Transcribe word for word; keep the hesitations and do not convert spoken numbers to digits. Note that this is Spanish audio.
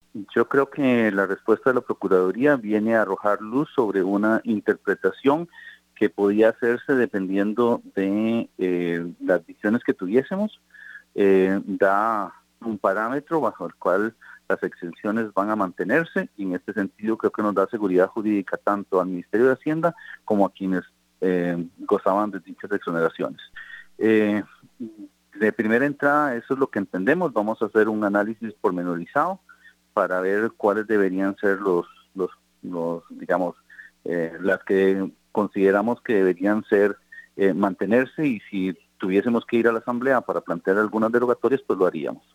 Yo creo que la respuesta de la Procuraduría viene a arrojar luz sobre una interpretación que podía hacerse dependiendo de eh, las visiones que tuviésemos. Eh, da un parámetro bajo el cual las exenciones van a mantenerse y en este sentido creo que nos da seguridad jurídica tanto al Ministerio de Hacienda como a quienes eh, gozaban de dichas exoneraciones. Eh, de primera entrada, eso es lo que entendemos. Vamos a hacer un análisis pormenorizado para ver cuáles deberían ser los, los, los digamos, eh, las que consideramos que deberían ser eh, mantenerse, y si tuviésemos que ir a la Asamblea para plantear algunas derogatorias, pues lo haríamos.